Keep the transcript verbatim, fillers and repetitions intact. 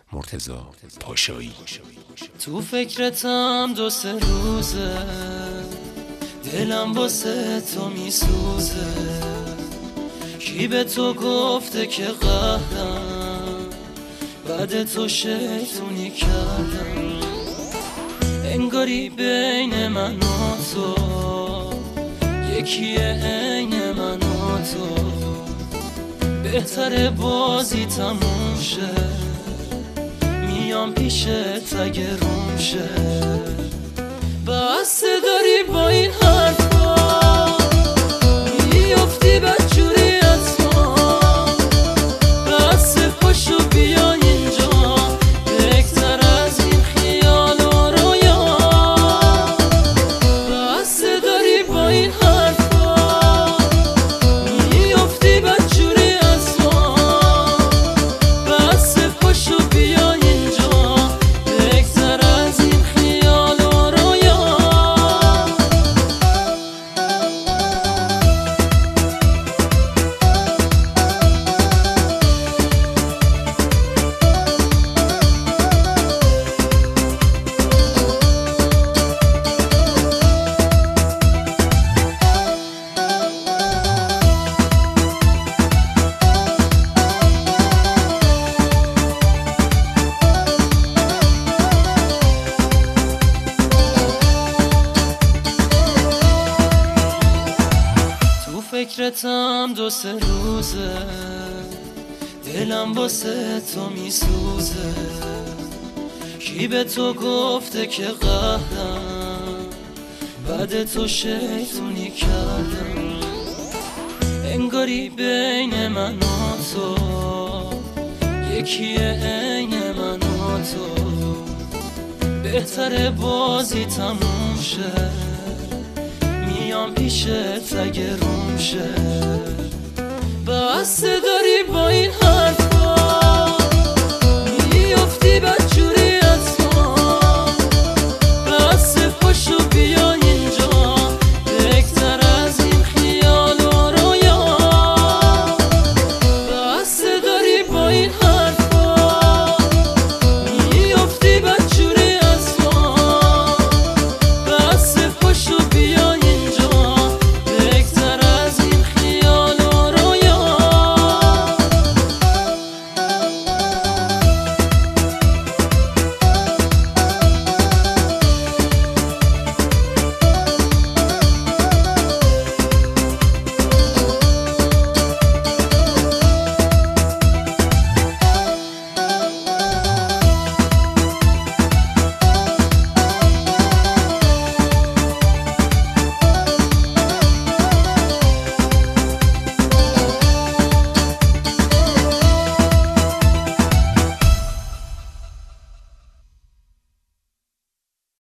مرتضی پاشایی. تو فکرتم دو سه روزه، دلم واسه تو میسوزه. کی به تو گفته که قهرم، بعد تو شیطونی کردم. انگاری بین من و تو یکیه، عین من و تو. بهتره بازی تموم شه، میام پیشت اگه روم شه. بس داری با این حرفا میافتی بدجوری از ما. بس پاشو بیا اینجا، بهتر از این خیال و رویا. بس داری با این حرفا میافتی بدجوری از ما. بس پاشو بیا اینجا، بهتر از این خیال و رویا. فکرتم دو سه روزه، دلم واسه تو میسوزه. کی به تو گفته که قهرم، بعد تو شیطونی کردم. انگاری بین من و تو یکیه، عین من و تو. بهتره بازی تموم شه، میام پیشت اگه روم شه. بس داری با این حرف